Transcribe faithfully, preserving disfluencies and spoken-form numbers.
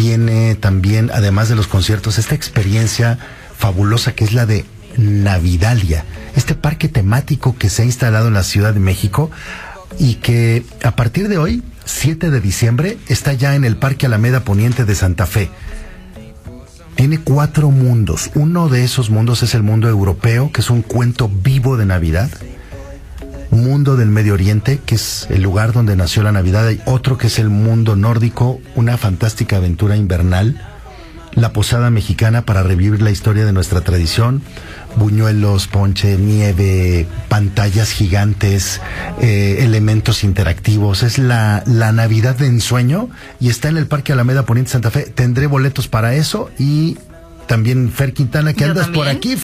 viene también, además de los conciertos, esta experiencia fabulosa que es la de Navidalia, este parque temático que se ha instalado en la Ciudad de México y que a partir de hoy, siete de diciembre, está ya en el Parque Alameda Poniente de Santa Fe. Tiene cuatro mundos. Uno de esos mundos es el mundo europeo, que es un cuento vivo de Navidad. Mundo del Medio Oriente, que es el lugar donde nació la Navidad. Hay otro que es el mundo nórdico, una fantástica aventura invernal. La posada mexicana para revivir la historia de nuestra tradición. Buñuelos, ponche, nieve, pantallas gigantes, eh, elementos interactivos. Es la, la Navidad de ensueño y está en el Parque Alameda Poniente Santa Fe. Tendré boletos para eso y también Fer Quintana, que Yo andas también. por aquí.